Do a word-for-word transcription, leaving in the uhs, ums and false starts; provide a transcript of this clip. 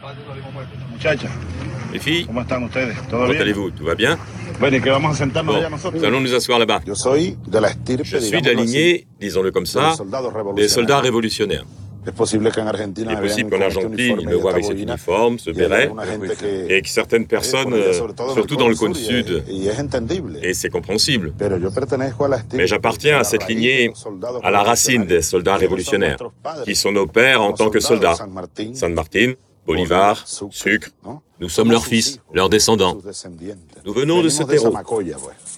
Muchachas, Les filles, ¿cómo están ustedes? ¿Todo comment bien? allez-vous? Tout va bien? Bueno, ¿y qué vamos a sentarnos Bon, allá nosotros? nous allons nous asseoir là-bas. Yo soy de la estirpe, Je suis de la digámoslo así, lignée, disons-le comme de ça, los soldados des soldats revolucionarios. révolutionnaires. Es posible que en Il Argentina est me vean possible qu'en con este Argentine, ils uniforme me y voient esta avec cet boina, uniforme, ce y hay béret, alguna gente que et que certaines eh, personnes, por allá, euh, sobre todo en el surtout dans Cono le cône Sur, y sud, es, y es entendible. et c'est compréhensible. Pero yo pertenezco a la estirpe, Mais j'appartiens a à la cette raíz de lignée, los soldados à la racine des revolucionarios. soldats Ellos son révolutionnaires, nuestros padres, qui sont nos pères en como tant que soldados, soldats. San Martín, San Martin, Bolivar, Sucre, Sucre, ¿no? nous sommes Somos leurs sus fils, hijos, leurs descendants. sus descendientes. Nous venons de ce Venimos de esa terreau. macolla, pues.